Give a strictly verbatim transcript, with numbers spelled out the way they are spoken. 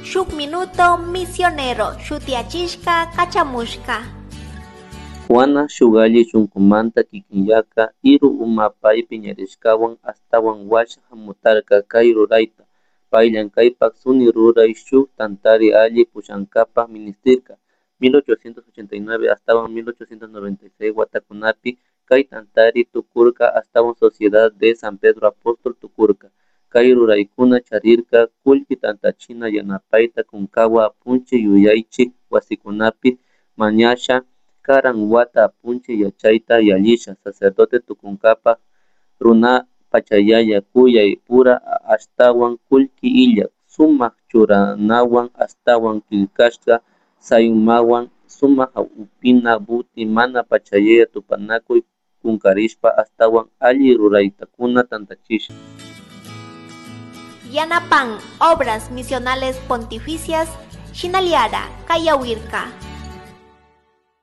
Shuk minuto misionero shutiachishka kachamushka. Juana shugalli shunkumanta kikinyaka iru umapay piñarishkawan astawan washa hamutarka kay rurayta. Payllankaypak suni ruray shuk tantari alli pushankapa ministerka mil ochocientos ochenta y nueve astawan mil ochocientos noventa y seis watakunapi kay tantari tukurka astawan Sociedad de San Pedro Apóstol tukurka. Kay ruraykuna charirka kullki tantachina yanapayta kunkawa apunchik yuyaychik wasikunapi mañasha karan wata apunchik yachayta yallisha sacerdote tukunkapak runa pachayaya kuyay pura ashtawan kullki illak sumak churanawan astawan killkashka sayunmawan sumak upina buti mana pachayaya tupanakuy kunkarishpa astawan alli ruraytakuna tantachishka. Yanapan Obras Misionales Pontificias Shinaliara Kayawirka.